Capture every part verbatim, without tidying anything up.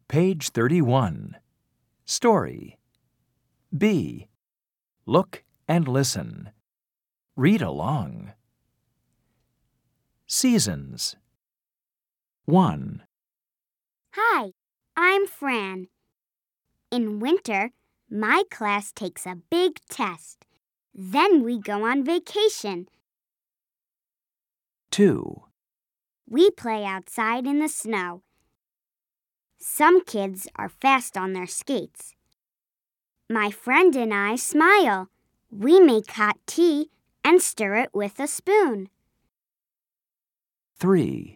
Page thirty-one. Story. B. Look and listen. Read along. Seasons. one. Hi, I'm Fran. In winter, my class takes a big test. Then we go on vacation. two. We play outside in the snow. Some kids are fast on their skates. My friend and I smile. We make hot tea and stir it with a spoon. three.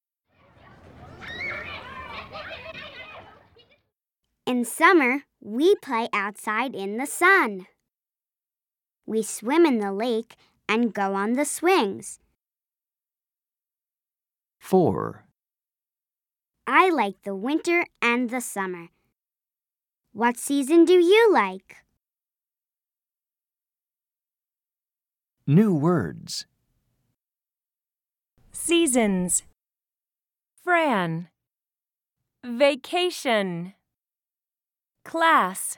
In summer, we play outside in the sun. We swim in the lake and go on the swings. four. I like the winter and the summer. What season do you like? New words. Seasons. Fran. Vacation. Class.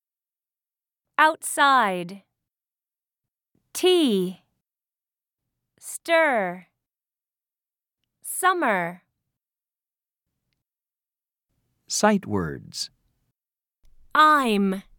Outside. Tea. Stir. Summer. Sight words. I'm.